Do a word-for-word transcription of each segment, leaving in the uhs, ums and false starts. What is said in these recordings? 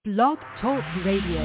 Blog Talk Radio.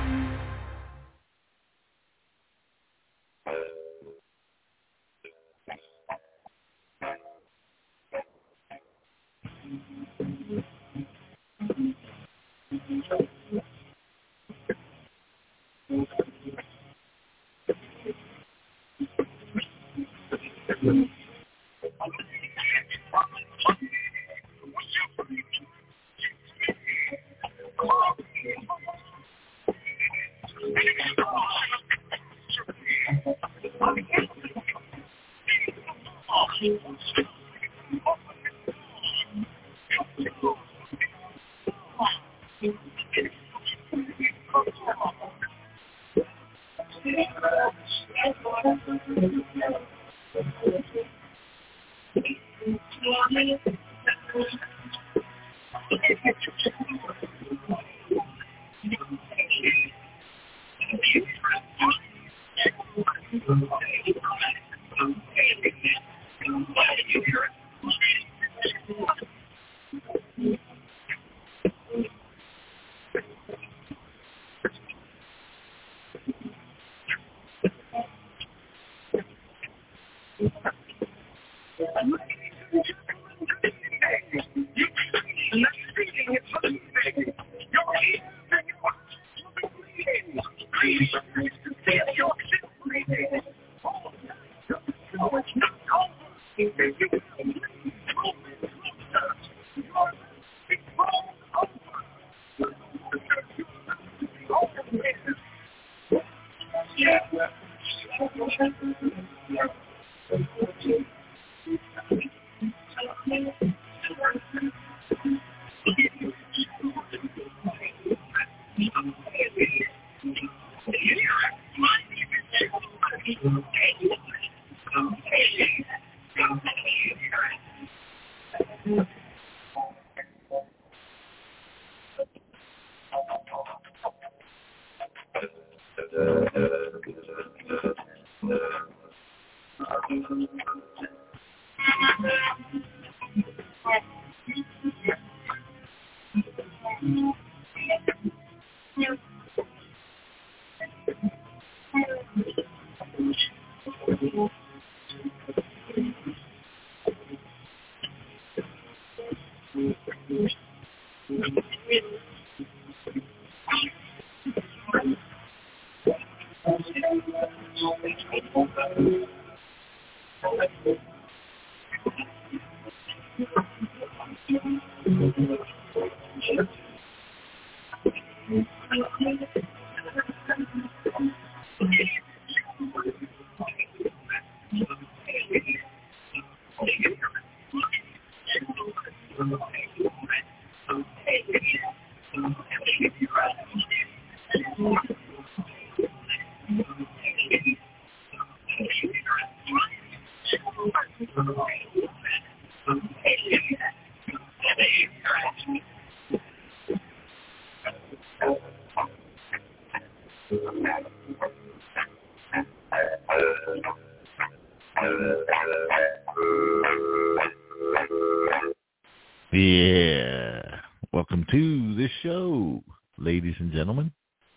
Yeah. Welcome to the show, ladies and gentlemen.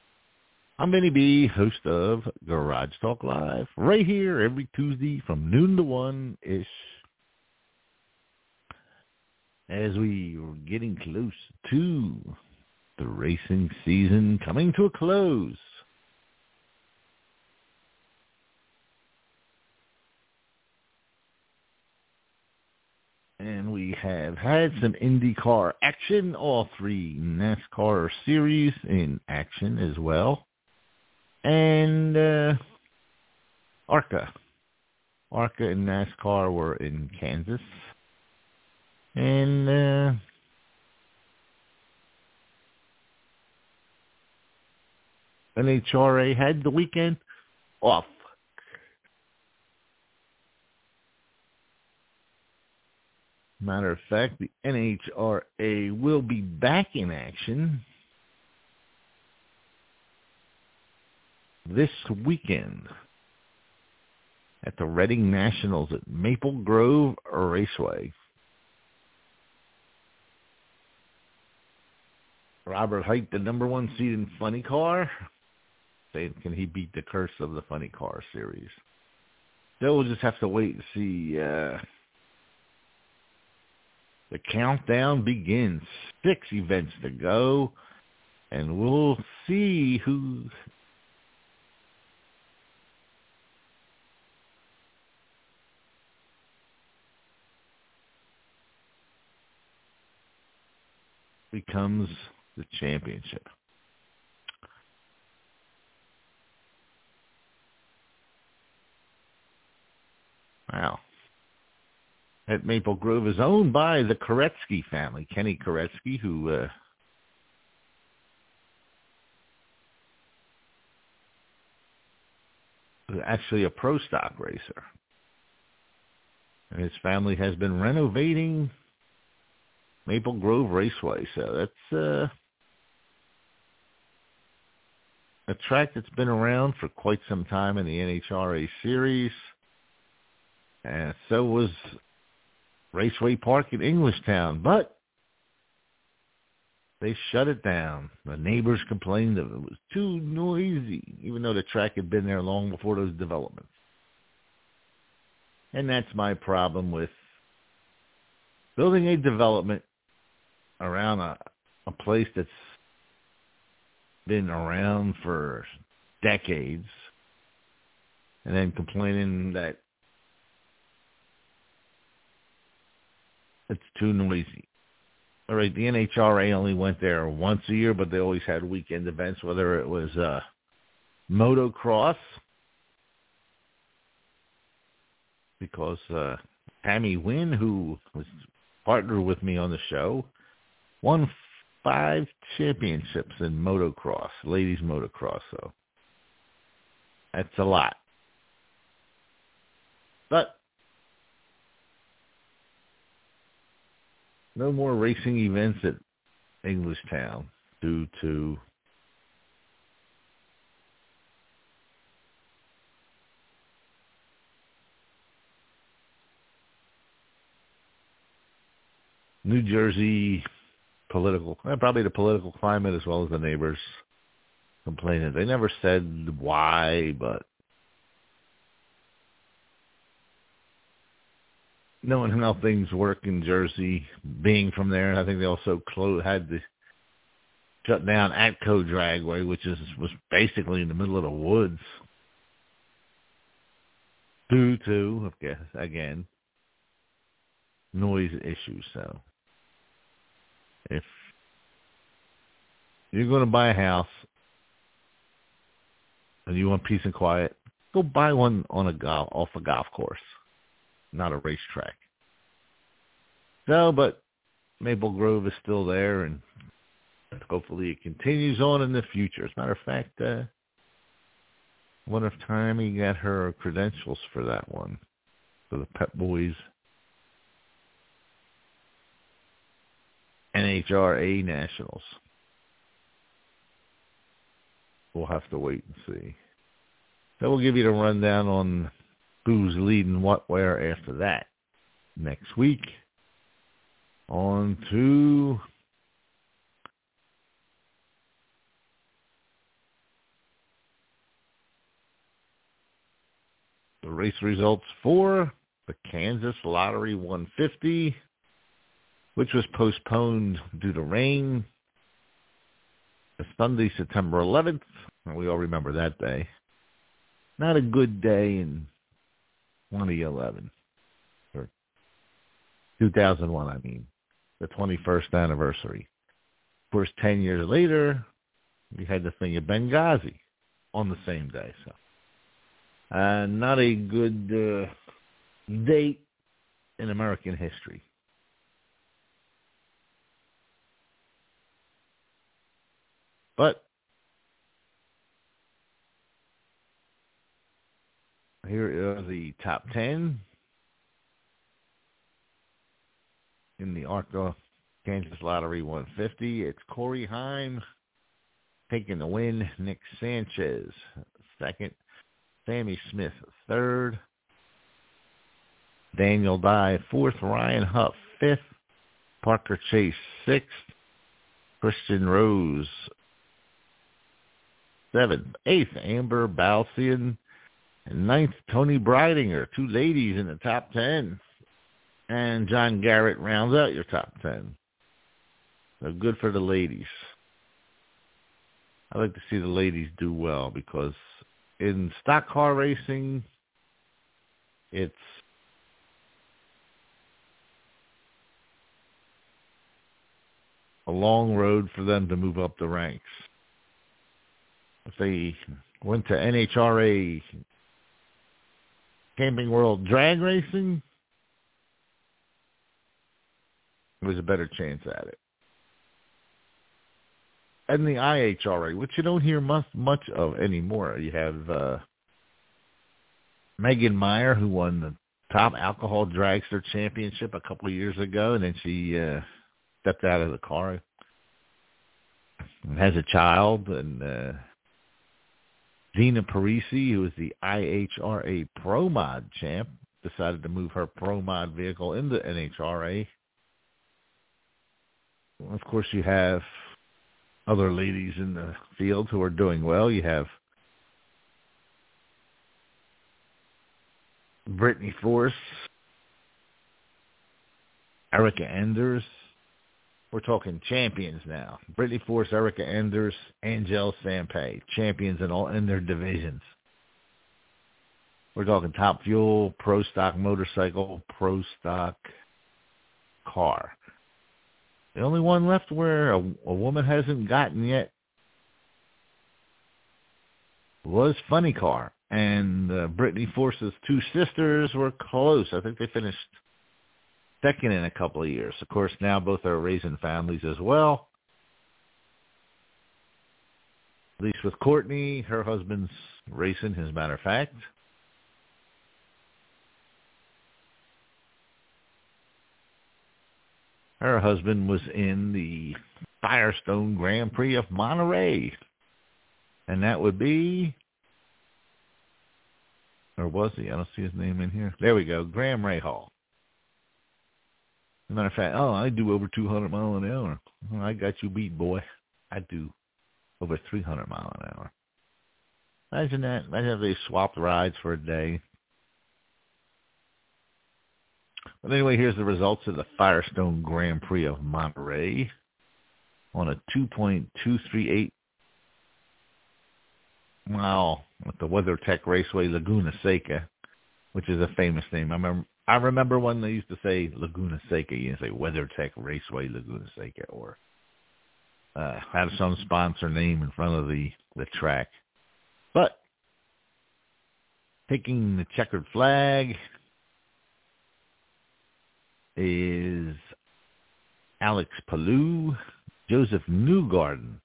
I'm Benny B, host of Garage Talk Live, right here every Tuesday from noon to one-ish. As we are getting close to the racing season coming to a close. And we have had some IndyCar action, all three NASCAR series in action as well. And uh, ARCA. ARCA and NASCAR were in Kansas. And uh, N H R A had the weekend off. Matter of fact, the N H R A will be back in action this weekend at the Reading Nationals at Maple Grove Raceway. Robert Hite, the number one seed in Funny Car. Saying, can he beat the curse of the Funny Car series? So we'll just have to wait and see. Uh, the countdown begins. Six events to go. And we'll see who becomes the championship. Wow. At Maple Grove is owned by the Koretsky family. Kenny Koretsky, who uh, is actually a pro stock racer. And his family has been renovating Maple Grove Raceway. So that's uh, a track that's been around for quite some time in the N H R A series. And so was Raceway Park in Englishtown. But they shut it down. The neighbors complained that it was too noisy, even though the track had been there long before those developments. And that's my problem with building a development around a, a place that's been around for decades, and then complaining that it's too noisy. All right, the N H R A only went there once a year, but they always had weekend events, whether it was uh, motocross, because uh, Tammy Wynn, who was partnered with me on the show, won five championships in motocross, ladies motocross. So that's a lot. But no more racing events at Englishtown due to New Jersey political, probably the political climate as well as the neighbors complaining. They never said why, but knowing how things work in Jersey, being from there, and I think they also closed, had to shut down Atco Dragway, which is was basically in the middle of the woods, due to, I guess, again, noise issues. So if you're going to buy a house and you want peace and quiet, go buy one on a golf, off a golf course, not a racetrack. No, but Maple Grove is still there, and hopefully it continues on in the future. As a matter of fact, uh, I wonder if Tammy got her credentials for that one, for the Pep Boys N H R A Nationals. We'll have to wait and see. So we'll give you the rundown on who's leading what where after that. Next week, on to the race results for the Kansas Lottery one fifty, which was postponed due to rain. It's Sunday, September eleventh. We all remember that day. Not a good day in twenty eleven. Or two thousand one, I mean. The twenty-first anniversary. Of course, ten years later, we had the thing at Benghazi on the same day. So, uh, not a good uh, date in American history. But here are the top ten in the ARCA Kansas Lottery one fifty. It's Corey Heim taking the win. Nick Sanchez second. Sammy Smith third. Daniel Dye fourth. Ryan Huff fifth. Parker Chase sixth. Christian Rose. Seventh. Eighth, Amber Balsian. And ninth, Tony Breidinger. Two ladies in the top ten. And John Garrett rounds out your top ten. So good for the ladies. I like to see the ladies do well because in stock car racing, it's a long road for them to move up the ranks. If they went to N H R A Camping World Drag Racing, there's a better chance at it. And the I H R A, which you don't hear much, much of anymore. You have uh, Megan Meyer, who won the top alcohol dragster championship a couple of years ago, and then she uh, stepped out of the car and has a child. And uh, Dina Parisi, who is the I H R A Pro Mod champ, decided to move her Pro Mod vehicle into N H R A. Of course, you have other ladies in the field who are doing well. You have Brittany Force, Erica Enders. We're talking champions now. Brittany Force, Erica Enders, Angel Sampay, champions in all in their divisions. We're talking Top Fuel, Pro Stock Motorcycle, Pro Stock Car. The only one left where a, a woman hasn't gotten yet was Funny Car. And uh, Brittany Force's two sisters were close. I think they finished second in a couple of years. Of course, now both are raising families as well. At least with Courtney, her husband's racing, as a matter of fact. Her husband was in the Firestone Grand Prix of Monterey. And that would be, or was he? I don't see his name in here. There we go, Graham Rahal. As a matter of fact, oh, I do over two hundred miles an hour. Well, I got you beat, boy. I do over three hundred miles an hour. Imagine that. Imagine if they swapped rides for a day. But anyway, here's the results of the Firestone Grand Prix of Monterey on a two point two three eight mile at the WeatherTech Raceway Laguna Seca, which is a famous name. I remember, I remember when they used to say Laguna Seca, you say WeatherTech Raceway Laguna Seca, or uh, had some sponsor name in front of the, the track. But taking the checkered flag is Alex Palou. Joseph Newgarden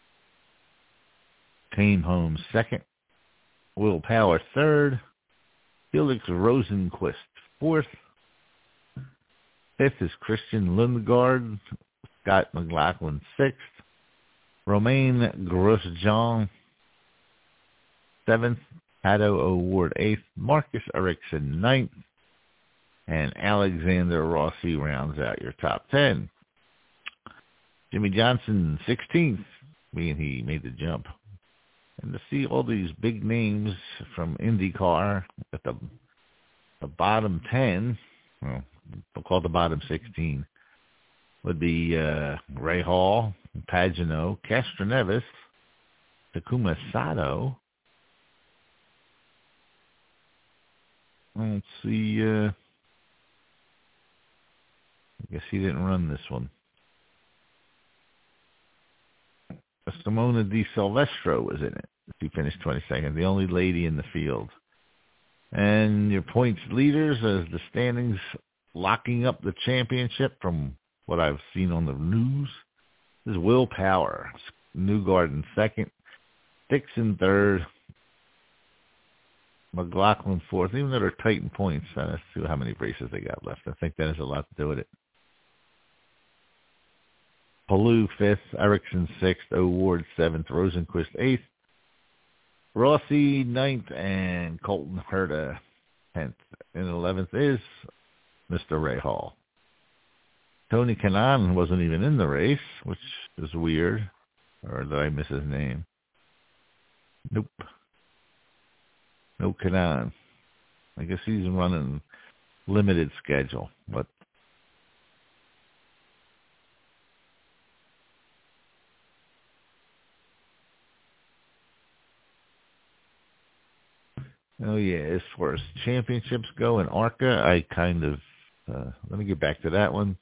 came home second. Will Power third. Felix Rosenquist fourth. Fifth is Christian Lundgaard. Scott McLaughlin sixth. Romain Grosjean seventh. Pato O'Ward eighth. Marcus Ericsson ninth. And Alexander Rossi rounds out your top ten. Jimmy Johnson sixteenth, being he made the jump. And to see all these big names from IndyCar at the the bottom ten, well, we'll call the bottom sixteen, would be uh, Ray Hall, Pagenaud, Castroneves, Takuma Sato. Let's see. Uh, I guess he didn't run this one. Simona Di Silvestro was in it. She finished twenty-second, the only lady in the field. And your points leaders as the standings locking up the championship from what I've seen on the news is Will Power, Newgarden second, Dixon third, McLaughlin fourth. Even though they're tight in points, let's see how many races they got left. I think that has a lot to do with it. Palou fifth, Ericsson sixth, O'Ward seventh, Rosenquist eighth, Rossi ninth, and Colton Herta tenth. And eleventh is Mister Ray Hall. Tony Kanaan wasn't even in the race, which is weird. Or did I miss his name? Nope. No Kanaan. I guess he's running limited schedule, but oh yeah, as far as championships go in ARCA, I kind of uh, let me get back to that one.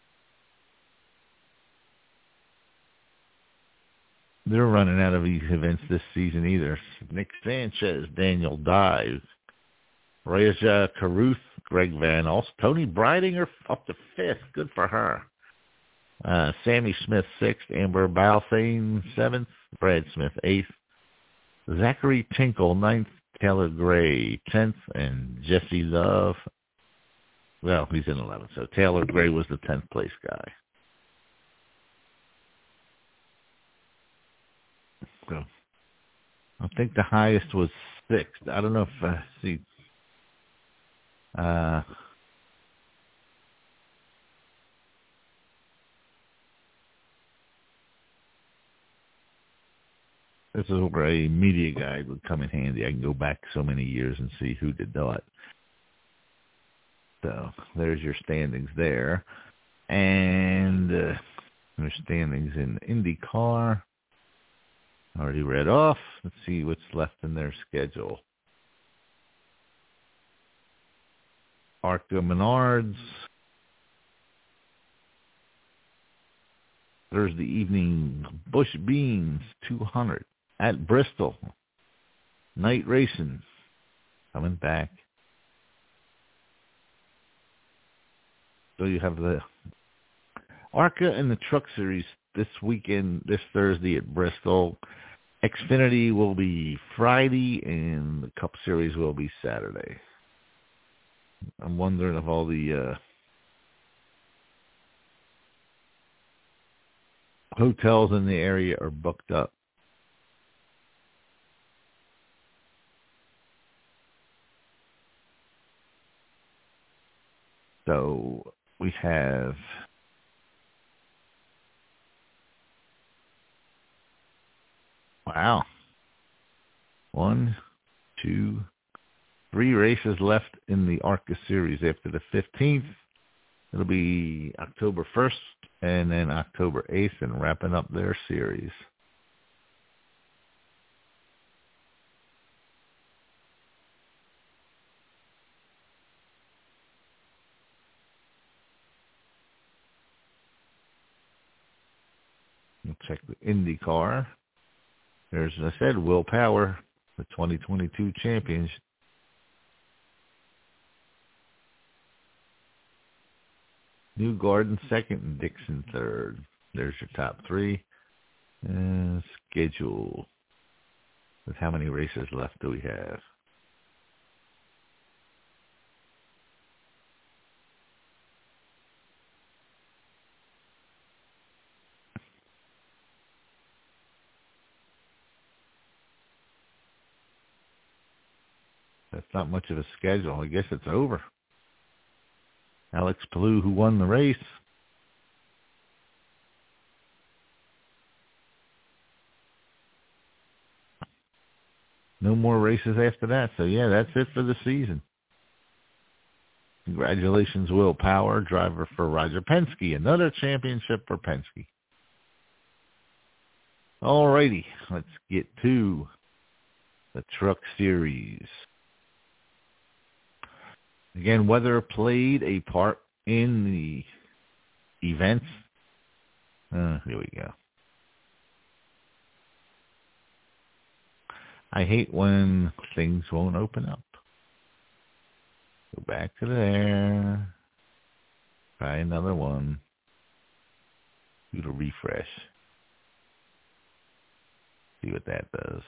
They're running out of these events this season either. Nick Sanchez, Daniel Dye, Raja Caruth, Greg Van Alst, Tony Breidinger up to fifth. Good for her. Uh, Sammy Smith sixth, Amber Balfane seventh, Brad Smith eighth, Zachary Tinkle ninth, Taylor Gray tenth, and Jesse Love. Well, he's in eleventh, so Taylor Gray was the tenth place guy. So I think the highest was sixth. I don't know if uh, see. Uh, this is where a media guide would come in handy. I can go back so many years and see who did what. So there's your standings there. And uh, there's standings in IndyCar. Already read off. Let's see what's left in their schedule. ARCA Menards. Thursday evening, Bush Beans two hundred at Bristol. Night racing coming back. So you have the ARCA and the Truck Series this weekend, this Thursday at Bristol. Xfinity will be Friday, and the Cup Series will be Saturday. I'm wondering if all the uh, hotels in the area are booked up. So we have wow, one, two, three races left in the ARCA series after the fifteenth. It'll be October first and then October eighth and wrapping up their series. We'll check the IndyCar. There's, as I said, Will Power, the twenty twenty-two champions. New Garden second and Dixon third. There's your top three. And schedule. With how many races left do we have? That's not much of a schedule. I guess it's over. Alex Palou, who won the race. No more races after that. So, yeah, that's it for the season. Congratulations, Will Power, driver for Roger Penske. Another championship for Penske. All righty. Let's get to the Truck Series. Again, weather played a part in the events. Uh, here we go. I hate when things won't open up. Go back to there. Try another one. Do the refresh. See what that does.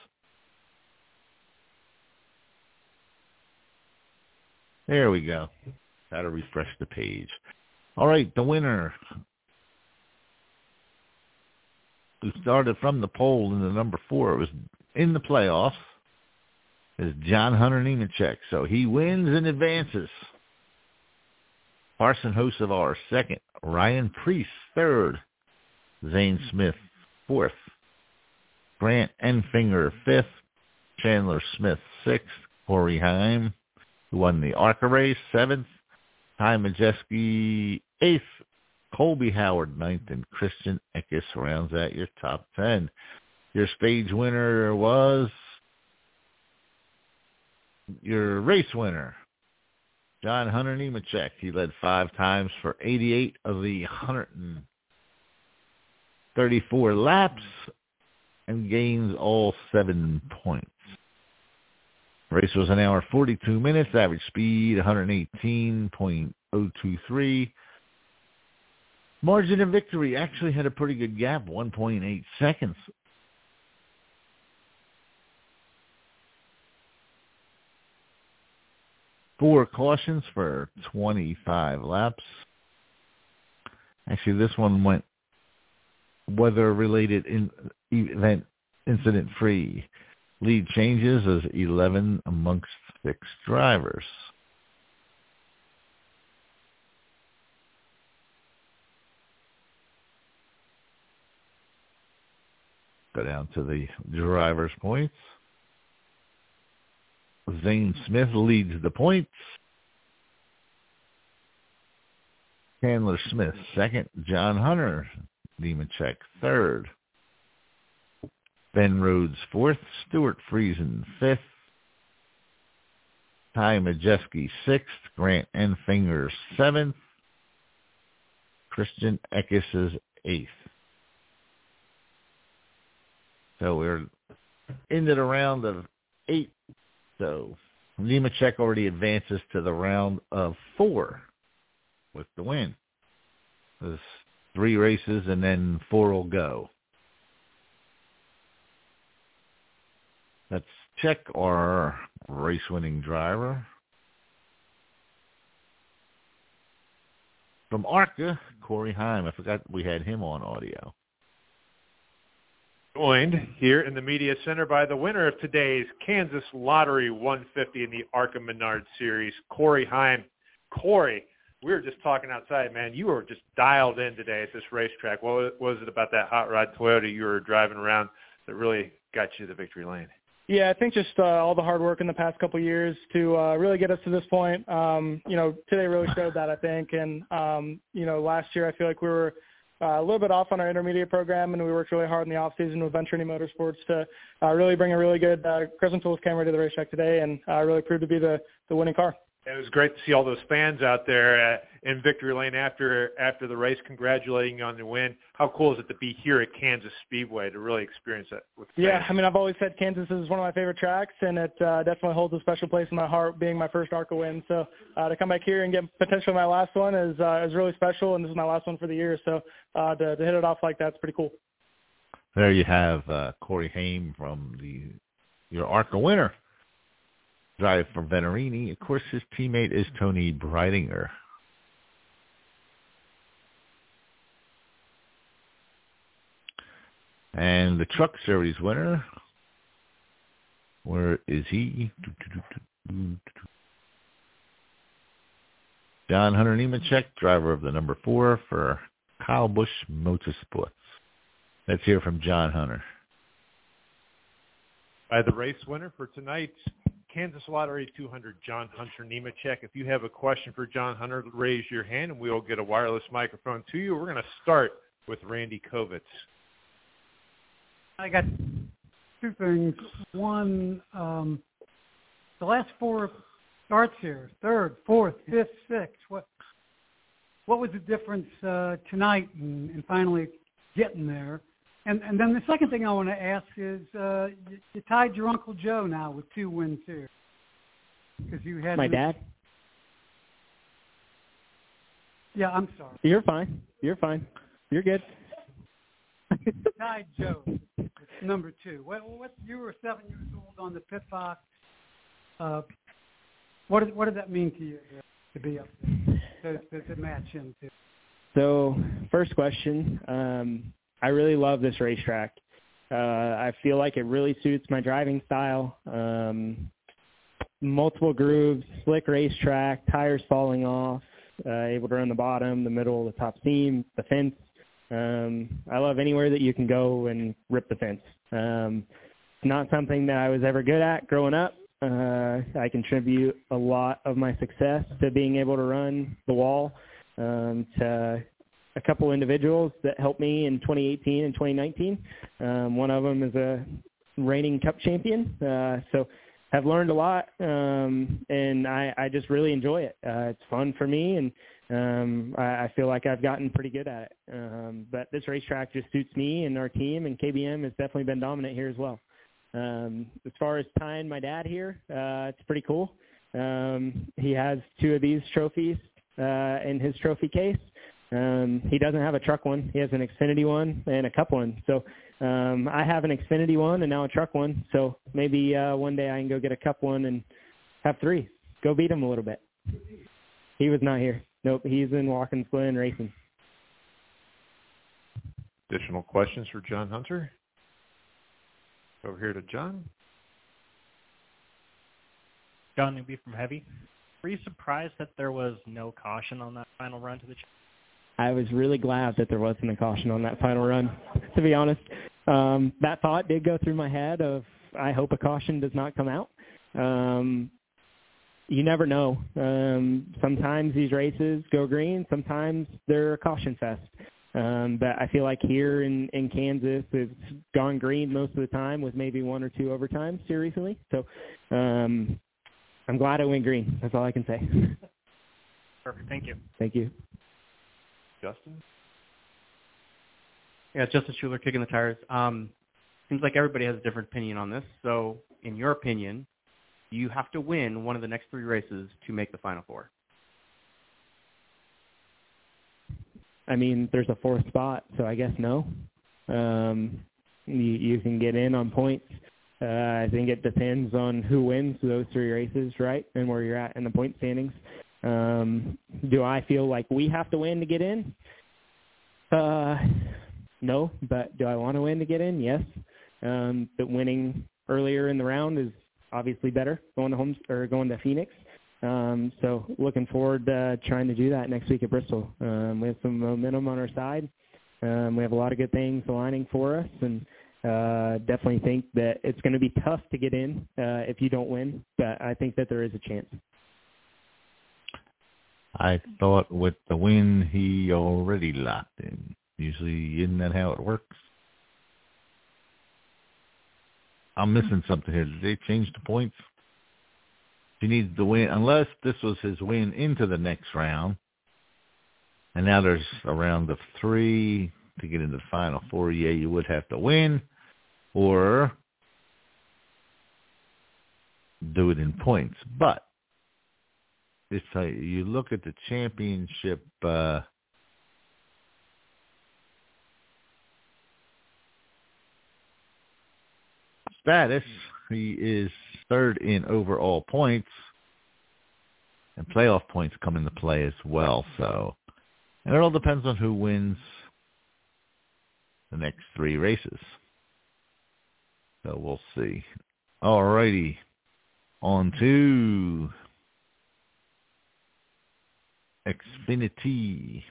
There we go. Got to refresh the page. All right, the winner, who started from the pole in the number four, was in the playoffs, is John Hunter Nemechek. So he wins and advances. Carson Hocevar second. Ryan Preece, third. Zane Smith, fourth. Grant Enfinger, fifth. Chandler Smith, sixth. Corey Heim, who won the ARCA race, seventh. Ty Majeski, eighth. Colby Howard, ninth. And Christian Eckes rounds out your top ten. Your stage winner was your race winner, John Hunter Nemechek. He led five times for eighty-eight of the one hundred thirty-four laps and gains all seven points. Race was an hour forty-two minutes, average speed one eighteen point oh two three. Margin of victory actually had a pretty good gap, one point eight seconds. Four cautions for twenty-five laps. Actually, this one went weather-related in, event incident-free. Lead changes as eleven amongst six drivers. Go down to the drivers' points. Zane Smith leads the points. Chandler Smith, second. John Hunter Nemechek, third. Ben Rhodes, fourth. Stuart Friesen, fifth. Ty Majeski, sixth. Grant Enfinger, seventh. Christian Eckes is eighth. So we're into the round of eight. So Nemechek already advances to the round of four with the win. There's three races and then four will go. Let's check our race-winning driver. From ARCA, Corey Heim. I forgot we had him on audio. Joined here in the Media Center by the winner of today's Kansas Lottery one fifty in the ARCA Menard Series, Corey Heim. Corey, we were just talking outside, man. You were just dialed in today at this racetrack. What was it about that hot rod Toyota you were driving around that really got you to the victory lane? Yeah, I think just uh, all the hard work in the past couple of years to uh, really get us to this point. Um, you know, today really showed that, I think. And, um, you know, last year I feel like we were Uh, a little bit off on our intermediate program, and we worked really hard in the off-season with Venturini Motorsports to uh, really bring a really good uh, Crescent Tools camera to the racetrack today, and uh, really proved to be the, the winning car. It was great to see all those fans out there uh, in victory lane after after the race, congratulating you on the win. How cool is it to be here at Kansas Speedway to really experience that with fans? Yeah, I mean, I've always said Kansas is one of my favorite tracks, and it uh, definitely holds a special place in my heart, being my first ARCA win. So uh, to come back here and get potentially my last one is uh, is really special, and this is my last one for the year. So uh, to, to hit it off like that is pretty cool. There you have uh, Corey Haim from the your ARCA winner. Drive for Venturini. Of course, his teammate is Tony Breidinger. And the Truck Series winner, where is he? John Hunter Nemechek, driver of the number four for Kyle Busch Motorsports. Let's hear from John Hunter. By the race winner for tonight's Kansas Lottery two hundred, John Hunter Nemechek. If you have a question for John Hunter, raise your hand and we will get a wireless microphone to you. We're going to start with Randy Kovitz. I got two things. One, um, the last four starts here, third, fourth, fifth, sixth. What what was the difference uh, tonight and, and finally getting there? And, and then the second thing I want to ask is, uh, you, you tied your Uncle Joe now with two wins here. Because you had my to, dad. Yeah, I'm sorry. You're fine. You're fine. You're good. You tied Joe with number two. What, what? You were seven years old on the pit box. Uh, what did what did that mean to you uh, to be up there, to, to, to match him to? So, first question. Um, I really love this racetrack. Uh, I feel like it really suits my driving style. Um, multiple grooves, slick racetrack, tires falling off, uh, able to run the bottom, the middle, the top seam, the fence. Um, I love anywhere that you can go and rip the fence. Um, it's not something that I was ever good at growing up. Uh, I contribute a lot of my success to being able to run the wall um, to a couple individuals that helped me in twenty eighteen and twenty nineteen. Um, one of them is a reigning cup champion. Uh, so I've learned a lot, um, and I, I just really enjoy it. Uh, it's fun for me, and um, I, I feel like I've gotten pretty good at it. Um, but this racetrack just suits me and our team, and K B M has definitely been dominant here as well. Um, as far as tying my dad here, uh, it's pretty cool. Um, he has two of these trophies uh, in his trophy case. Um, he doesn't have a truck one. He has an Xfinity one and a cup one. So um, I have an Xfinity one and now a truck one. So maybe uh, one day I can go get a cup one and have three. Go beat him a little bit. He was not here. Nope, he's in Watkins Glen racing. Additional questions for John Hunter? Over here to John. John Newby from Heavy. Were you surprised that there was no caution on that final run to the championship? I was really glad that there wasn't a caution on that final run, to be honest. Um, that thought did go through my head of, I hope a caution does not come out. Um, you never know. Um, sometimes these races go green. Sometimes they're a caution fest. Um, but I feel like here in, in Kansas, it's gone green most of the time with maybe one or two overtimes here recently. So um, I'm glad it went green. That's all I can say. Perfect. Thank you. Thank you. Justin? Yeah, it's Justin Schuler, Kicking the Tires. Um, seems like everybody has a different opinion on this. So, in your opinion, you have to win one of the next three races to make the Final Four. I mean, there's a fourth spot, so I guess no. Um, you, you can get in on points. Uh, I think it depends on who wins those three races, right, and where you're at in the point standings. Um, do I feel like we have to win to get in? Uh, no, but do I want to win to get in? Yes. Um, but winning earlier in the round is obviously better going to home or going to Phoenix. Um, so looking forward to uh, trying to do that next week at Bristol. Um, we have some momentum on our side. Um, we have a lot of good things aligning for us, and uh, definitely think that it's going to be tough to get in uh, if you don't win, but I think that there is a chance. I thought with the win, he already locked in. Usually, isn't that how it works? I'm missing something here. Did they change the points? He needs to win, unless this was his win into the next round. And now there's a round of three to get into the Final Four. Yeah, you would have to win, or do it in points. But if uh, you look at the championship uh, status, he is third in overall points, and playoff points come into play as well. So, and it all depends on who wins the next three races. So we'll see. All righty, on to Xfinity.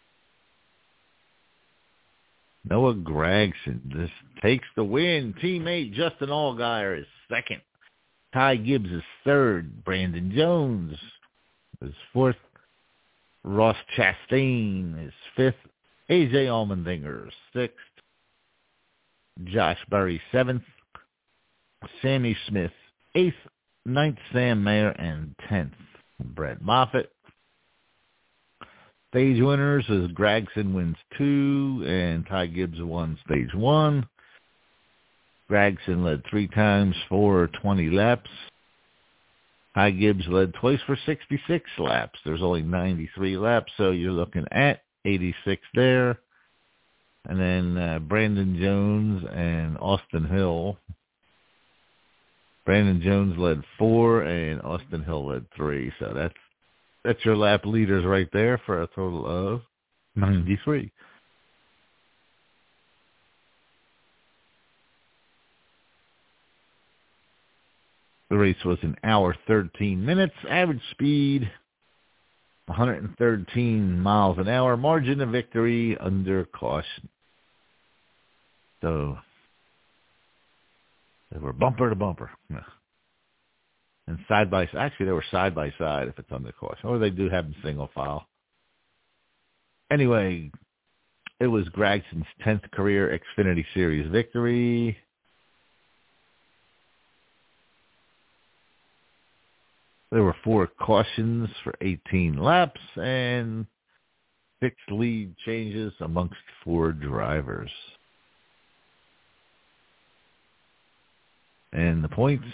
Noah Gragson just takes the win. Teammate Justin Allgaier is second. Ty Gibbs is third. Brandon Jones is fourth. Ross Chastain is fifth. A J Allmendinger is sixth. Josh Berry seventh. Sammy Smith eighth. Ninth Sam Mayer, and tenth Brett Moffitt. Stage winners is Gragson wins two, and Ty Gibbs won stage one. Gragson led three times for twenty laps. Ty Gibbs led twice for sixty-six laps. There's only ninety-three laps, so you're looking at eighty-six there. And then uh, Brandon Jones and Austin Hill. Brandon Jones led four, and Austin Hill led three. So that's that's your lap leaders right there for a total of ninety-three. The race was an hour, thirteen minutes. Average speed one hundred thirteen miles an hour, margin of victory under caution. So they were bumper to bumper. And side by side, actually they were side by side if it's under caution. Or they do have them single file. Anyway, it was Gragson's tenth career Xfinity Series victory. There were four cautions for eighteen laps and six lead changes amongst four drivers. And the points.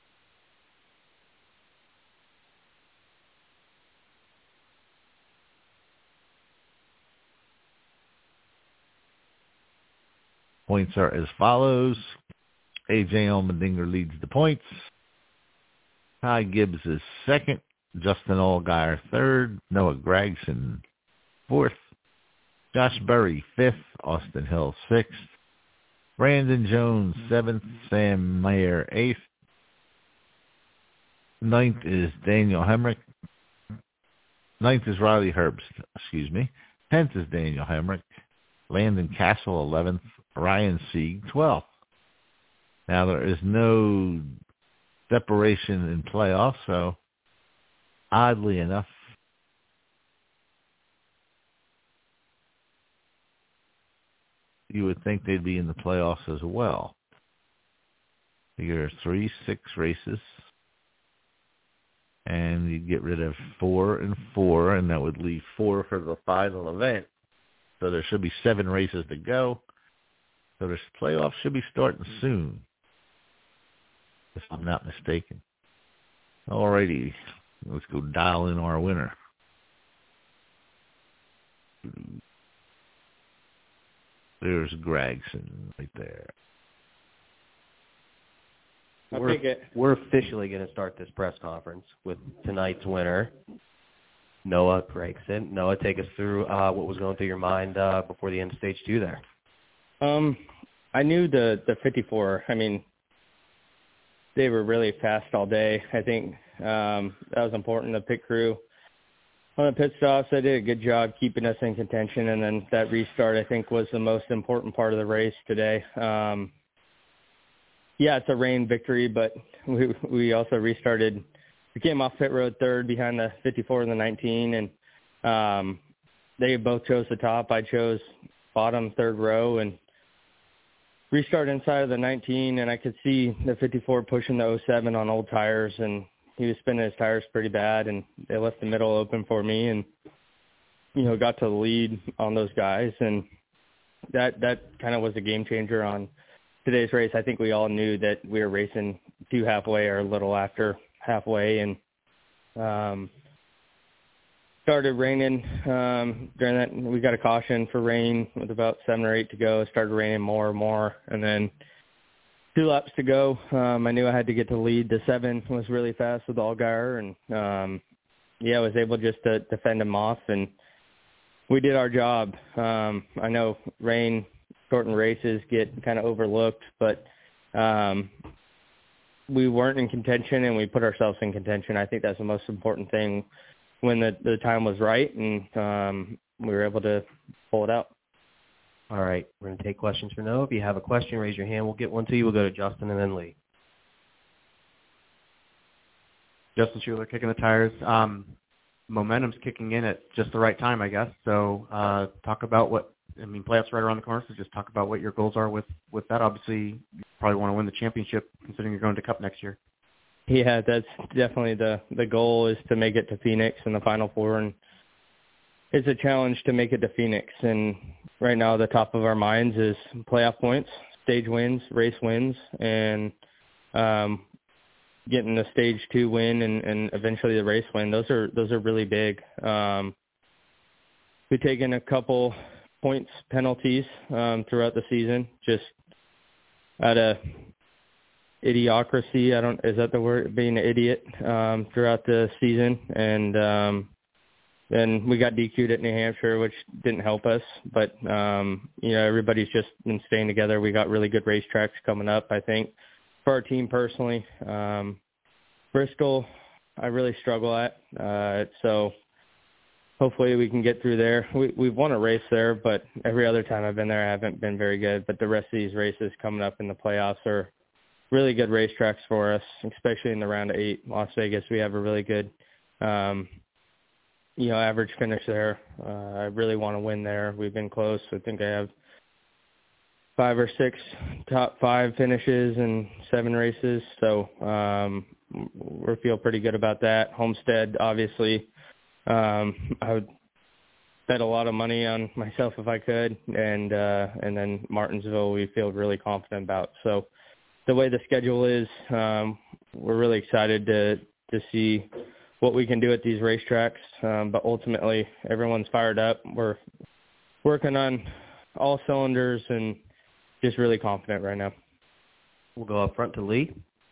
Points are as follows. A J Allmendinger leads the points. Ty Gibbs is second. Justin Allgaier third. Noah Gragson fourth. Josh Berry fifth. Austin Hill sixth. Brandon Jones seventh. Sam Mayer eighth. Ninth is Daniel Hemrick. Ninth is Riley Herbst. Excuse me. Tenth is Daniel Hemrick. Landon Castle eleventh. Ryan Sieg twelfth. Now there is no separation in playoffs, so oddly enough, you would think they'd be in the playoffs as well. Figure three, six races, and you'd get rid of four and four, and that would leave four for the final event. So there should be seven races to go. So this playoff should be starting soon, if I'm not mistaken. All righty, let's go dial in our winner. There's Gragson right there. I we're, think it, we're officially going to start this press conference with tonight's winner, Noah Gragson. Noah, take us through uh, what was going through your mind uh, before the end of stage two there. Um, I knew the, the fifty-four. I mean, they were really fast all day. I think um, that was important. The pit crew on the pit stops, they did a good job keeping us in contention, and then that restart, I think, was the most important part of the race today. Um, yeah, it's a rain victory, but we we also restarted. We came off pit road third behind the fifty-four and the nineteen, and um, they both chose the top. I chose bottom third row, and restart inside of the nineteen, and I could see the fifty-four pushing the oh seven on old tires, and he was spinning his tires pretty bad, and they left the middle open for me, and, you know, got to the lead on those guys, and that that kind of was a game changer on today's race. I think we all knew that we were racing to halfway or a little after halfway, and um, started raining um, during that. We got a caution for rain with about seven or eight to go. It started raining more and more, and then two laps to go. Um, I knew I had to get to lead. The seven was really fast with Allgaier, and um, yeah, I was able just to defend him off, and we did our job. Um, I know rain shortened races get kind of overlooked, but um, we weren't in contention, and we put ourselves in contention. I think that's the most important thing when the, the time was right, and um, we were able to pull it out. All right, we're going to take questions for Noah. If you have a question, raise your hand. We'll get one to you. We'll go to Justin and then Lee. Justin Schuler kicking the tires. Um, momentum's kicking in at just the right time, I guess. So uh, talk about what, I mean, playoffs right around the corner, so just talk about what your goals are with, with that. Obviously, you probably want to win the championship considering you're going to Cup next year. Yeah, that's definitely the, the goal is to make it to Phoenix in the Final Four, and it's a challenge to make it to Phoenix. And right now the top of our minds is playoff points, stage wins, race wins, and um, getting the stage two win and, and eventually the race win. Those are those are really big. Um, we've taken a couple points penalties um, throughout the season, just out of idiocracy. I don't is that the word? Being an idiot um, throughout the season, and um, then we got D Q'd at New Hampshire, which didn't help us. But um, you know, everybody's just been staying together. We got really good racetracks coming up, I think, for our team personally. Um, Bristol, I really struggle at. Uh, so hopefully we can get through there. We, we've won a race there, but every other time I've been there, I haven't been very good. But the rest of these races coming up in the playoffs are really good racetracks for us, especially in the round of eight. Las Vegas, we have a really good, um, you know, average finish there. Uh, I really want to win there. We've been close. I think I have five or six top five finishes in seven races. So um, we feel pretty good about that. Homestead, obviously, um, I would bet a lot of money on myself if I could. And, uh, and then Martinsville, we feel really confident about. So the way the schedule is, um, we're really excited to, to see what we can do at these racetracks. Um, but ultimately, everyone's fired up. We're working on all cylinders and just really confident right now. We'll go up front to Lee.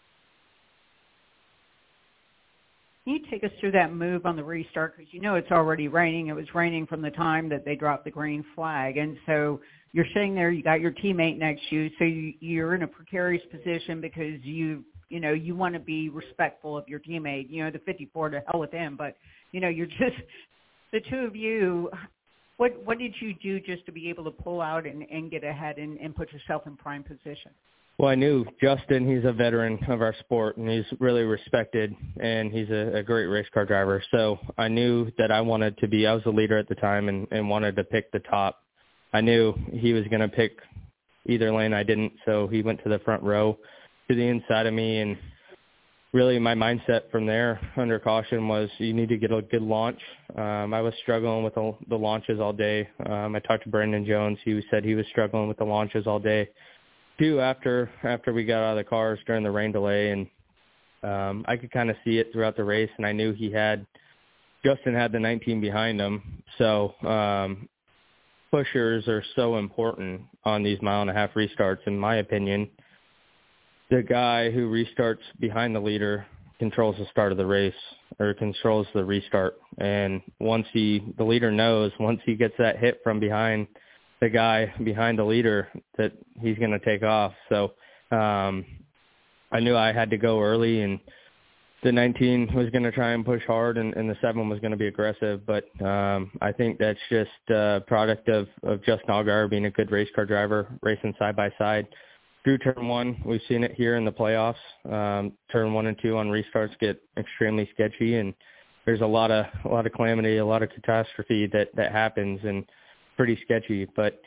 Can you take us through that move on the restart? Because you know it's already raining. It was raining from the time that they dropped the green flag. And so you're sitting there, you got your teammate next to you, so you, you're in a precarious position because you, you know, you want to be respectful of your teammate. You know, the fifty-four, to hell with him. But, you know, you're just, the two of you, what what did you do just to be able to pull out and, and get ahead and, and put yourself in prime position? Well, I knew Justin, he's a veteran of our sport, and he's really respected, and he's a, a great race car driver. So I knew that I wanted to be, I was the leader at the time and, and wanted to pick the top. I knew he was going to pick either lane. I didn't, so he went to the front row to the inside of me, and really my mindset from there under caution was you need to get a good launch. Um, I was struggling with the, the launches all day. Um, I talked to Brandon Jones. He said he was struggling with the launches all day. Too, after after we got out of the cars during the rain delay, and um, I could kind of see it throughout the race, and I knew he had, Justin had the nineteen behind him, so um, pushers are so important on these mile and a half restarts, in my opinion. The guy who restarts behind the leader controls the start of the race, or controls the restart, and once he, the leader knows, once he gets that hit from behind the guy behind the leader, that he's going to take off. So um, I knew I had to go early, and the nineteen was going to try and push hard, and, and the seven was going to be aggressive. But um, I think that's just a product of, of Justin Allgaier being a good race car driver, racing side by side. Through turn one, we've seen it here in the playoffs. Um, turn one and two on restarts get extremely sketchy, and there's a lot of a lot of calamity, a lot of catastrophe that, that happens, and pretty sketchy. But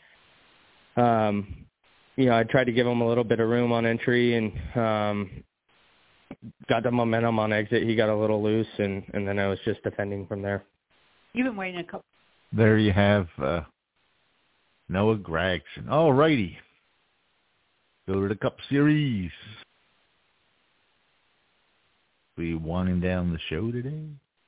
um you know, I tried to give him a little bit of room on entry, and um got the momentum on exit. He got a little loose, and and then I was just defending from there. You've been waiting a couple. There you have uh Noah Gragson. All righty, go to the Cup Series. We winding down the show today.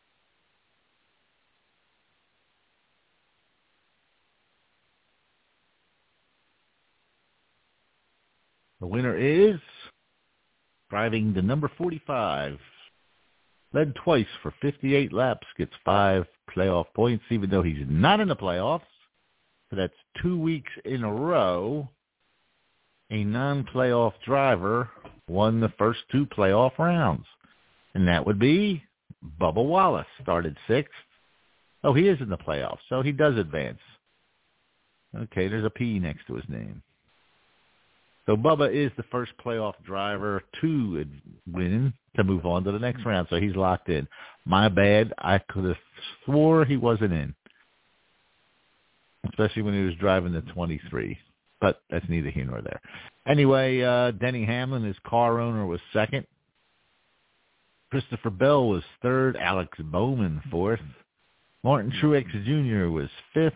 The winner is driving the number forty-five. Led twice for fifty-eight laps, gets five playoff points, even though he's not in the playoffs. So that's two weeks in a row. A non-playoff driver won the first two playoff rounds. And that would be Bubba Wallace, started sixth. Oh, he is in the playoffs, so he does advance. Okay, there's a P next to his name. So Bubba is the first playoff driver to win to move on to the next round. So he's locked in. My bad. I could have swore he wasn't in, especially when he was driving the twenty-three. But that's neither here nor there. Anyway, uh, Denny Hamlin, his car owner, was second. Christopher Bell was third. Alex Bowman, fourth. Martin Truex Junior was fifth.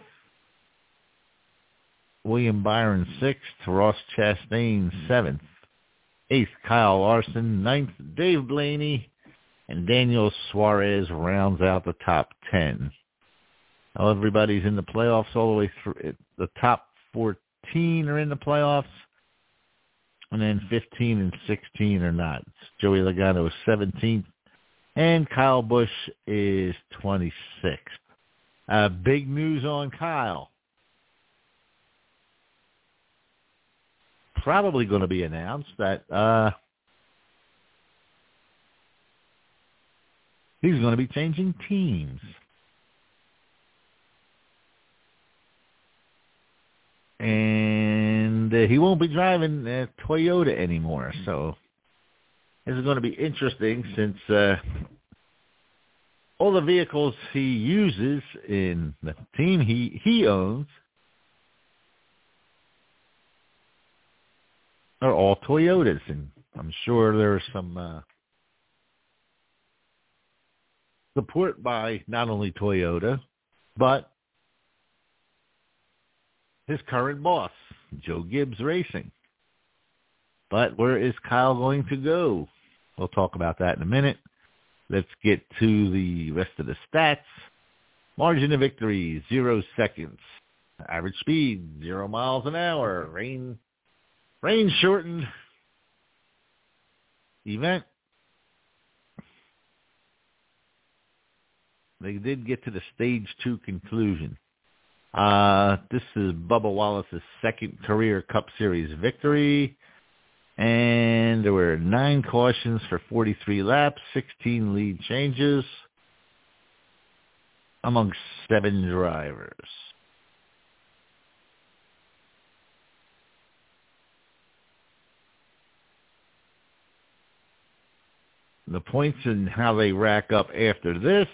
William Byron, sixth. Ross Chastain, seventh. Eighth, Kyle Larson. Ninth, Dave Blaney. And Daniel Suarez rounds out the top ten. Now everybody's in the playoffs all the way through. The top fourteen are in the playoffs. And then fifteen and sixteen are not. Joey Logano is seventeenth. And Kyle Busch is twenty-sixth. Uh, big news on Kyle. Probably going to be announced that uh, he's going to be changing teams. and uh, he won't be driving uh, Toyota anymore. So this is going to be interesting since uh, all the vehicles he uses in the team he, he owns are all Toyotas, and I'm sure there's some uh, support by not only Toyota, but his current boss, Joe Gibbs Racing. But where is Kyle going to go? We'll talk about that in a minute. Let's get to the rest of the stats. Margin of victory, zero seconds. Average speed, zero miles an hour. Rain, rain shortened event. They did get to the stage two conclusion. Uh, this is Bubba Wallace's second career Cup Series victory. And there were nine cautions for forty-three laps, sixteen lead changes amongst seven drivers. The points and how they rack up after this.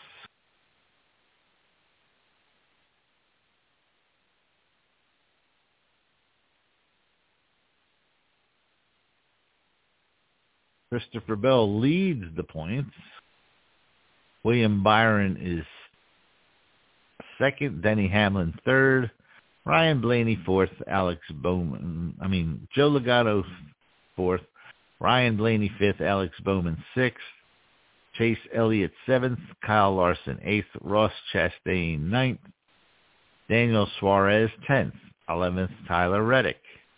Christopher Bell leads the points. William Byron is second. Denny Hamlin third. Ryan Blaney fourth. Alex Bowman. I mean, Joe Legato fourth. Ryan Blaney fifth. Alex Bowman sixth. Chase Elliott seventh. Kyle Larson eighth. Ross Chastain ninth. Daniel Suarez tenth. eleventh. Tyler Reddick.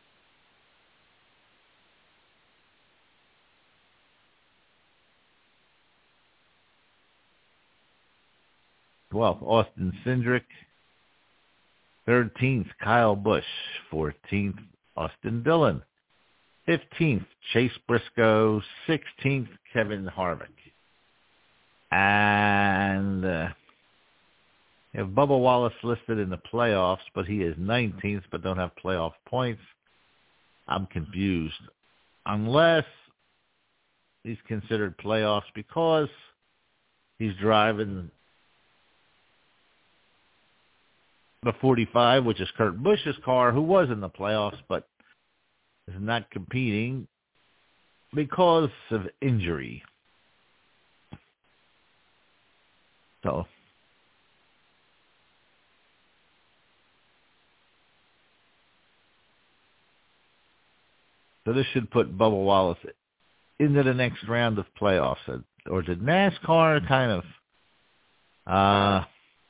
twelfth, Austin Cindric. thirteenth, Kyle Busch. fourteenth, Austin Dillon. fifteenth, Chase Briscoe. sixteenth, Kevin Harvick. And uh, you have Bubba Wallace listed in the playoffs, but he is nineteenth, but don't have playoff points. I'm confused. Unless he's considered playoffs because he's driving the forty-five, which is Kurt Busch's car, who was in the playoffs, but is not competing because of injury. So, so this should put Bubba Wallace into the next round of playoffs. Or did NASCAR kind of uh,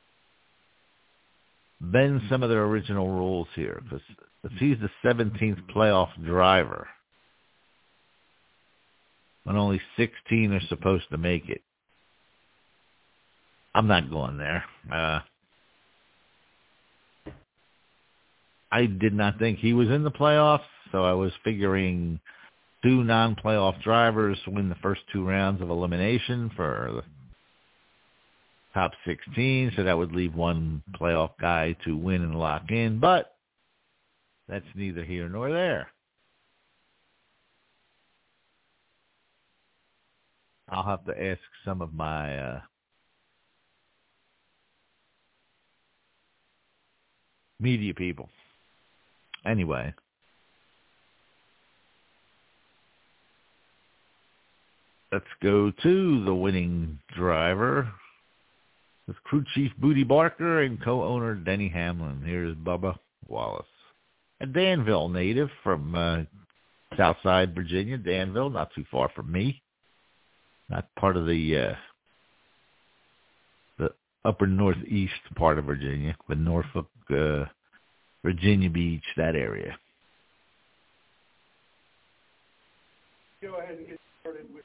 bend some of their original rules here? Because if he's the seventeenth playoff driver, when only sixteen are supposed to make it, I'm not going there. Uh, I did not think he was in the playoffs, so I was figuring two non-playoff drivers win the first two rounds of elimination for the top sixteen, so that would leave one playoff guy to win and lock in, but that's neither here nor there. I'll have to ask some of my uh, media people. Anyway. Let's go to the winning driver with crew chief Booty Barker and co-owner Denny Hamlin. Here's Bubba Wallace. A Danville native from uh, Southside, Virginia. Danville, not too far from me. Not part of the uh, the upper northeast part of Virginia, but Norfolk, uh, Virginia Beach, that area. Go ahead and get started with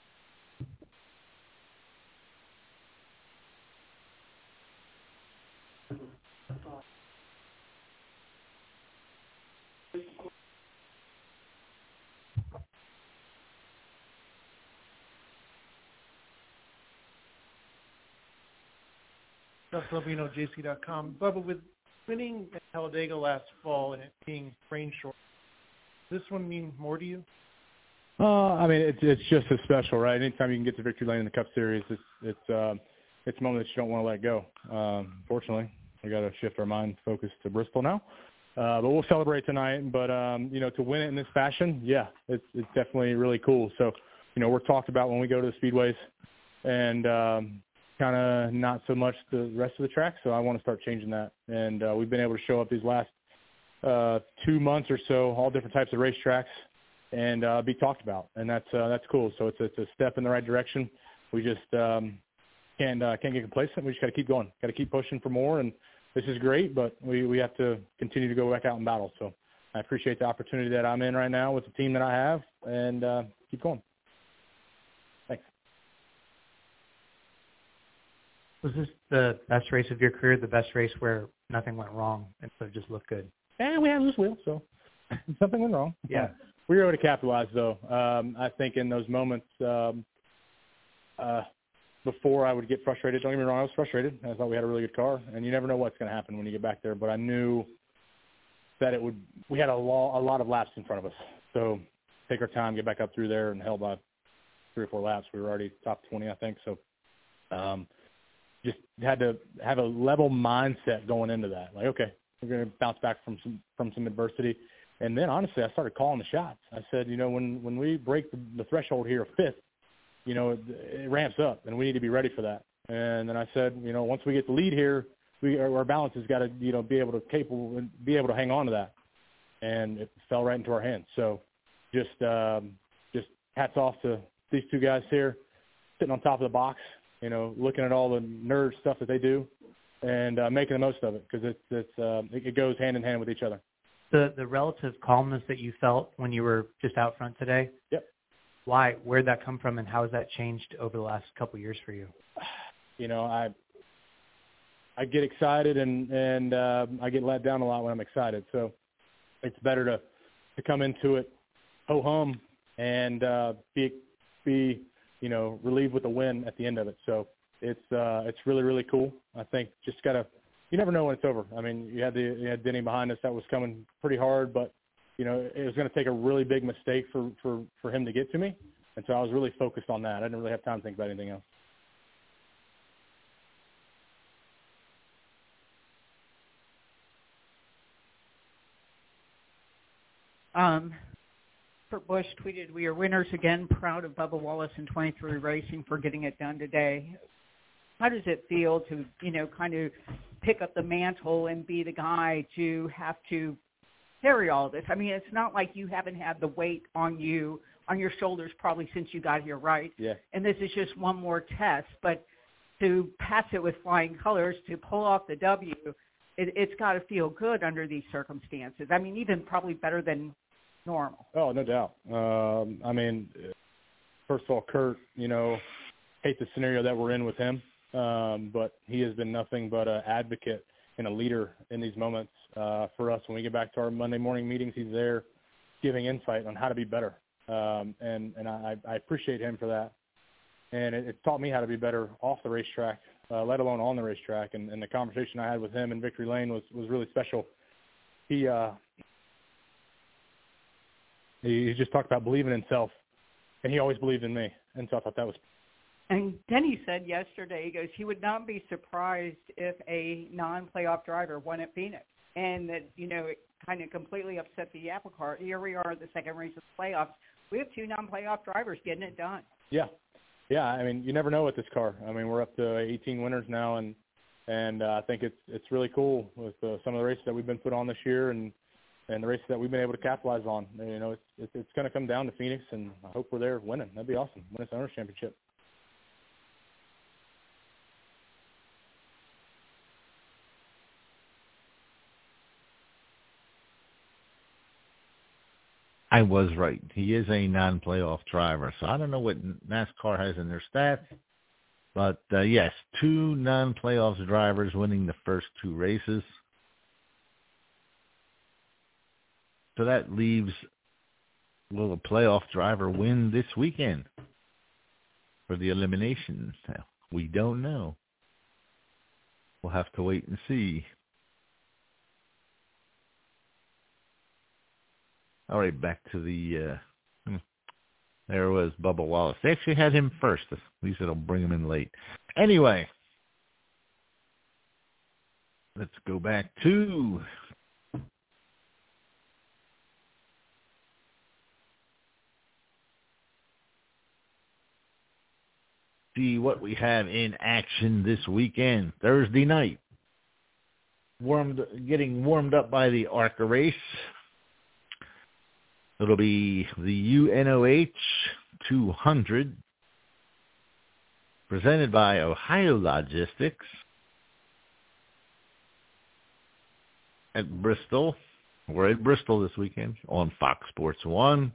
J C dot com. Bubba, with winning at Talladega last fall and it being rain short, does this one mean more to you? Uh, I mean, it's it's just as special, right? Anytime you can get to victory lane in the Cup Series, it's it's um, it's a moment that you don't want to let go. Um, fortunately, we got to shift our mind focus to Bristol now, uh, but we'll celebrate tonight. But um, you know, to win it in this fashion, yeah, it's it's definitely really cool. So, you know, we're talked about when we go to the speedways, and um, kind of not so much the rest of the track. So I want to start changing that, and uh, we've been able to show up these last uh, two months or so, all different types of racetracks, and uh, be talked about, and that's uh, that's cool. So it's a, it's a step in the right direction. We just um, can't uh, can't get complacent. We just got to keep going, got to keep pushing for more. And this is great, but we, we have to continue to go back out and battle. So I appreciate the opportunity that I'm in right now with the team that I have, and uh, keep going. Thanks. Was this the best race of your career? The best race where nothing went wrong and so it just looked good? And we had a loose wheel, so something went wrong. Yeah. We were able to capitalize, though. Um, I think in those moments, um, uh, before I would get frustrated, don't get me wrong, I was frustrated. I thought we had a really good car, and you never know what's going to happen when you get back there. But I knew that it would. We had a, lo- a lot of laps in front of us, so take our time, get back up through there, and held by three or four laps. We were already top twenty, I think. So um, just had to have a level mindset going into that. Like, okay, we're going to bounce back from some from some adversity. And then, honestly, I started calling the shots. I said, you know, when, when we break the, the threshold here of fifth, you know, it, it ramps up, and we need to be ready for that. And then I said, you know, once we get the lead here, we our, our balance has got to, you know, be able to capable be able to hang on to that. And it fell right into our hands. So just um, just hats off to these two guys here, sitting on top of the box, you know, looking at all the nerd stuff that they do, and uh, making the most of it, because it's it's uh, it, it goes hand in hand with each other. The the relative calmness that you felt when you were just out front today. Yep. Why? Where'd that come from, and how has that changed over the last couple of years for you? You know, I I get excited and and uh, I get let down a lot when I'm excited. So it's better to to come into it ho hum and uh, be be you know relieved with a win at the end of it. So it's uh, it's really really cool. I think just gotta. You never know when it's over. I mean, you had the you had Denny behind us that was coming pretty hard, but you know it was going to take a really big mistake for, for, for him to get to me, and so I was really focused on that. I didn't really have time to think about anything else. Um, Kurt Busch tweeted, "We are winners again. Proud of Bubba Wallace and twenty-three Racing for getting it done today." How does it feel to, you know, kind of pick up the mantle and be the guy to have to carry all this? I mean, it's not like you haven't had the weight on you, on your shoulders probably since you got here, right? Yeah. And this is just one more test. But to pass it with flying colors, to pull off the W, it, it's got to feel good under these circumstances. I mean, even probably better than normal. Oh, no doubt. Um, I mean, first of all, Kurt, you know, hate the scenario that we're in with him. Um, but he has been nothing but an advocate and a leader in these moments uh, for us. When we get back to our Monday morning meetings, he's there giving insight on how to be better. Um, and and I, I appreciate him for that. And it, it taught me how to be better off the racetrack, uh, let alone on the racetrack. And, and the conversation I had with him in Victory Lane was, was really special. He, uh, he just talked about believing in himself, and he always believed in me. And so I thought that was And Denny said yesterday, he goes, he would not be surprised if a non-playoff driver won at Phoenix. And that, you know, it kind of completely upset the apple cart. Here we are at the second race of the playoffs. We have two non-playoff drivers getting it done. Yeah. Yeah, I mean, you never know with this car. I mean, we're up to eighteen winners now, and and uh, I think it's it's really cool with uh, some of the races that we've been put on this year, and and the races that we've been able to capitalize on. And, you know, it's it's, it's going to come down to Phoenix, and I hope we're there winning. That'd be awesome. Win this Owners' Championship. I was right. He is a non-playoff driver, so I don't know what NASCAR has in their stats. But, uh, yes, two non-playoffs drivers winning the first two races. So that leaves, will a playoff driver win this weekend for the elimination? We don't know. We'll have to wait and see. All right, back to the, uh, hmm, there was Bubba Wallace. They actually had him first. At least it'll bring him in late. Anyway, let's go back to see what we have in action this weekend. Thursday night, warmed, getting warmed up by the ARCA race. It'll be the U N O H two hundred, presented by Ohio Logistics at Bristol. We're at Bristol this weekend on Fox Sports one.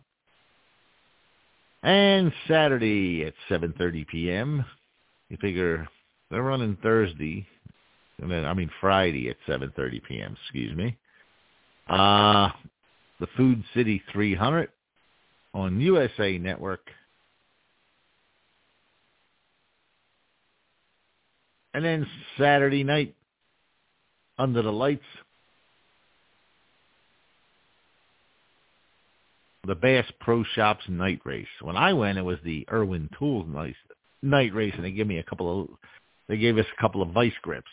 And Saturday at seven thirty p.m. You figure they're running Thursday, and then, I mean Friday at seven thirty p.m., excuse me. Uh, the Food City three hundred on U S A Network. And then Saturday night, under the lights, the Bass Pro Shops night race. When I went, it was the Irwin Tools night, night race, and they gave me a couple of, they gave us a couple of vice grips.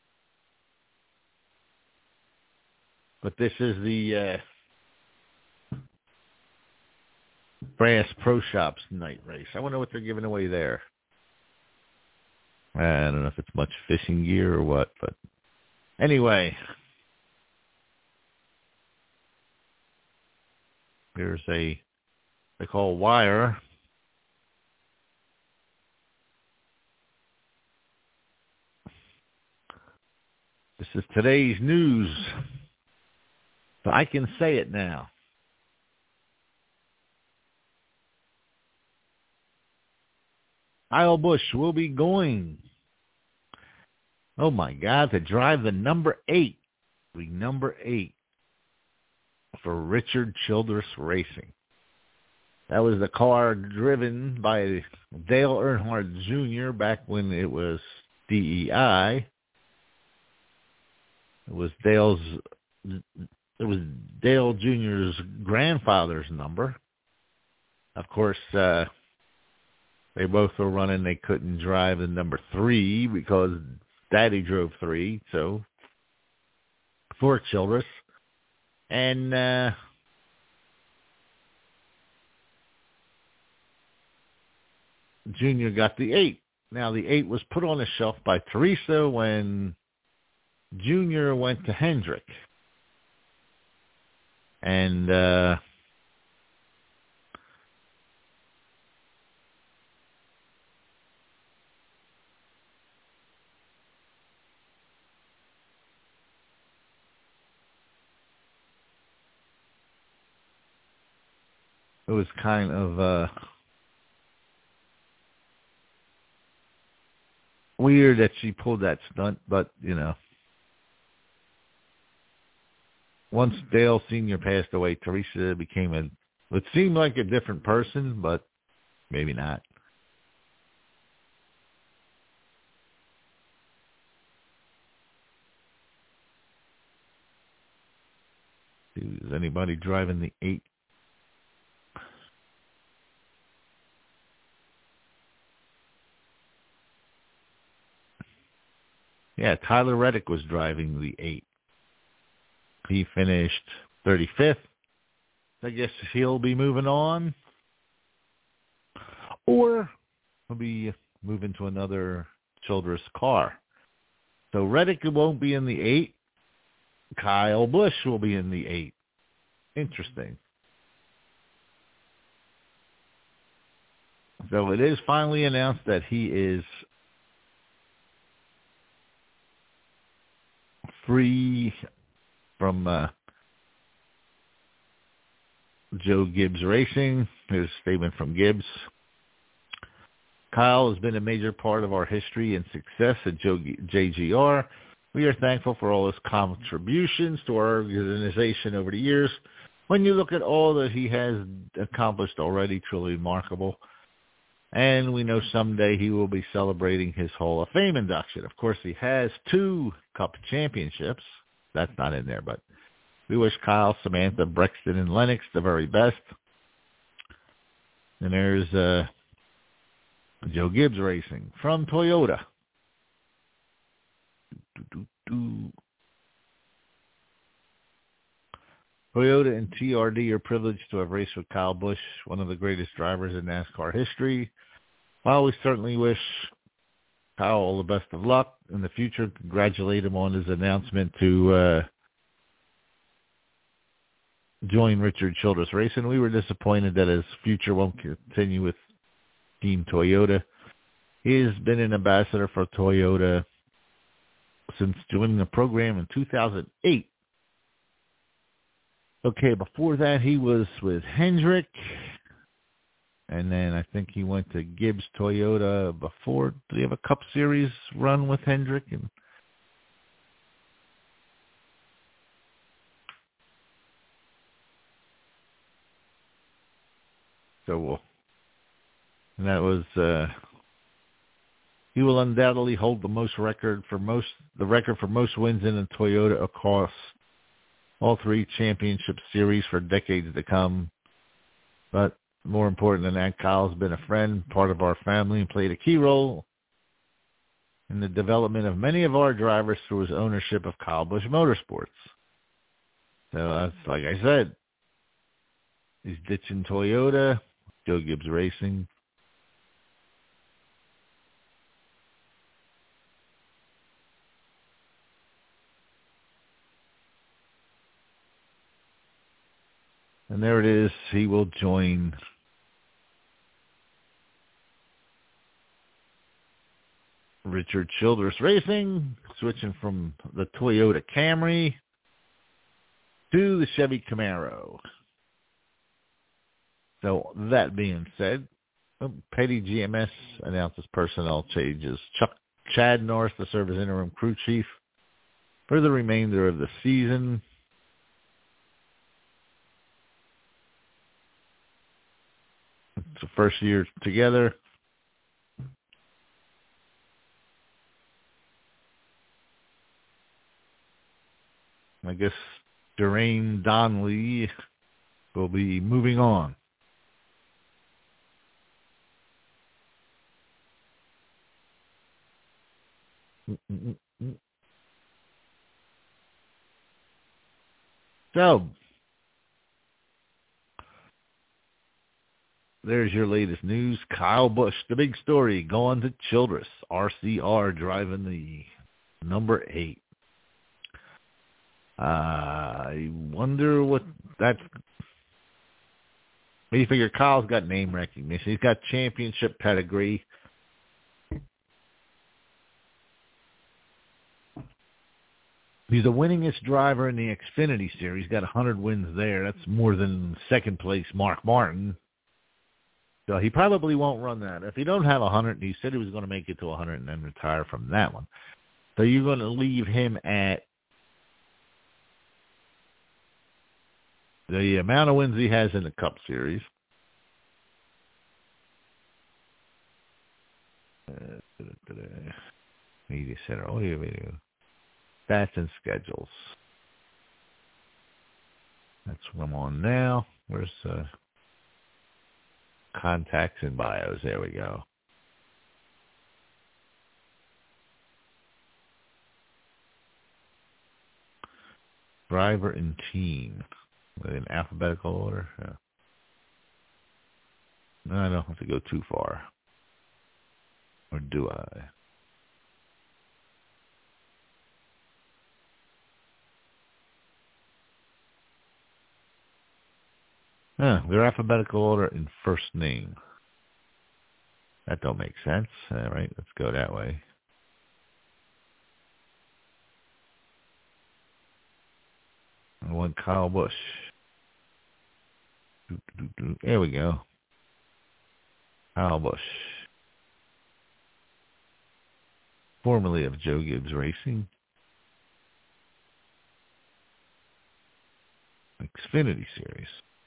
But this is the uh, Bass Pro Shops night race. I wonder what they're giving away there. I don't know if it's much fishing gear or what, but anyway. Here's a, they call wire. This is today's news. So I can say it now. Kyle Busch will be going, oh my God, to drive the number eight, the number eight for Richard Childress Racing. That was the car driven by Dale Earnhardt Junior back when it was D E I. It was Dale's, it was Dale Junior's grandfather's number. Of course, uh, they both were running. They couldn't drive the number three because Daddy drove three. So for Childress. And uh, Junior got the eight. Now, the eight was put on the shelf by Teresa when Junior went to Hendrick. And uh, it was kind of uh, weird that she pulled that stunt, but, you know, once Dale Senior passed away, Teresa became a, it seemed like a different person, but maybe not. Is anybody driving the eight? Yeah, Tyler Reddick was driving the eight. He finished thirty-fifth. I guess he'll be moving on. Or he'll be moving to another Childress car. So Reddick won't be in the eight. Kyle Busch will be in the eight. Interesting. So it is finally announced that he is free from uh, Joe Gibbs Racing. Here's a statement from Gibbs. Kyle has been a major part of our history and success at J G R. We are thankful for all his contributions to our organization over the years. When you look at all that he has accomplished already, truly remarkable. And we know someday he will be celebrating his Hall of Fame induction. Of course, he has two Cup championships. That's not in there, but We wish Kyle, Samantha, Brexton, and Lennox the very best. And there's uh, Joe Gibbs Racing from Toyota. Do, do, do. Toyota and T R D are privileged to have raced with Kyle Busch, one of the greatest drivers in NASCAR history. While we certainly wish Kyle all the best of luck in the future, congratulate him on his announcement to uh, join Richard Childress Racing. We were disappointed that his future won't continue with Team Toyota. He has been an ambassador for Toyota since joining the program in two thousand eight. Okay, before that he was with Hendrick, and then I think he went to Gibbs Toyota before. Did he have a Cup Series run with Hendrick? And so, we'll, and that was. Uh, he will undoubtedly hold the most record for most the record for most wins in a Toyota across all three championship series for decades to come. But more important than that, Kyle's been a friend, part of our family, and played a key role in the development of many of our drivers through his ownership of Kyle Busch Motorsports. So that's like I said, he's ditching Toyota, Joe Gibbs Racing. And there it is. He will join Richard Childress Racing, switching from the Toyota Camry to the Chevy Camaro. So that being said, Petty G M S announces personnel changes. Chuck Chad Norris to serve as interim crew chief for the remainder of the season. It's the first year together. I guess Durain Donnelly will be moving on. So, there's your latest news. Kyle Busch, the big story, going to Childress. R C R driving the number eight. Uh, I wonder what that... You figure Kyle's got name recognition. He's got championship pedigree. He's the winningest driver in the Xfinity Series. He's got one hundred wins there. That's more than second place Mark Martin. So he probably won't run that. If he don't have one hundred, he said he was going to make it to one hundred and then retire from that one. So you're going to leave him at the amount of wins he has in the Cup Series. Uh, Media Center. Oh, yeah, video. Stats and schedules. That's what I'm on now. Where's uh, contacts and bios? There we go. Driver and team. In alphabetical order? Yeah. No, I don't have to go too far. Or do I? Huh, they're alphabetical order in first name. That don't make sense. All right, let's go that way. I want Kyle Busch. There we go. Kyle Busch. Formerly of Joe Gibbs Racing. Xfinity Series.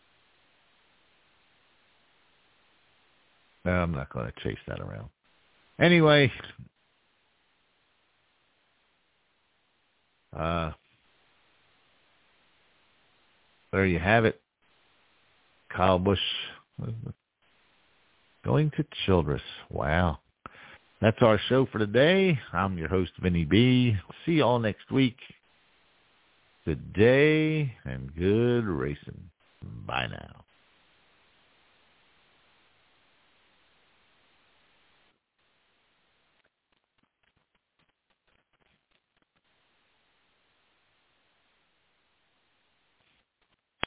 No, I'm not going to chase that around. Anyway, uh, there you have it. Kyle Busch going to Childress. Wow. That's our show for today. I'm your host, Vinny B. See you all next week. Good day and good racing. Bye now.